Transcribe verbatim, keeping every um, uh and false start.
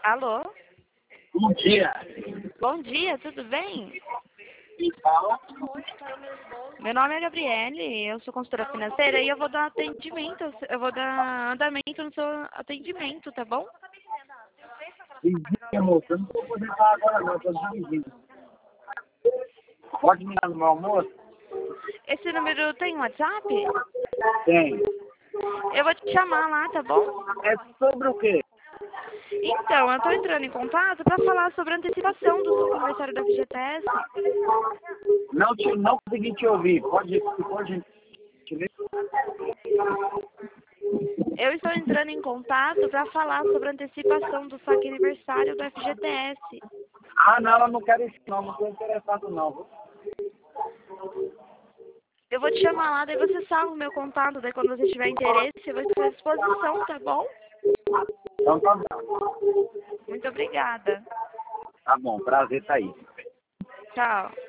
Alô? Bom dia. Bom dia, tudo bem? Quem fala? Meu nome é Gabriele, eu sou consultora financeira e eu vou dar atendimento, eu vou dar andamento no seu atendimento, tá bom? Vizinha, moço, eu não vou poder falar agora não, estou dirigindo. Pode me dar no meu almoço? Esse número tem WhatsApp? Tem. Eu vou te chamar lá, tá bom? É sobre o quê? Então, eu tô entrando em contato para falar sobre a antecipação do seu aniversário da F G T S. Não, te, não consegui te ouvir. Pode, pode te ver? Eu estou entrando em contato para falar sobre a antecipação do saque aniversário do F G T S. Ah, não, eu não quero isso não, não estou interessado não. Eu vou te chamar lá, daí você salva o meu contato, daí quando você tiver interesse, eu vou estar à disposição, tá bom? Então tá bom. Muito obrigada. Tá bom, prazer tá aí. Tchau.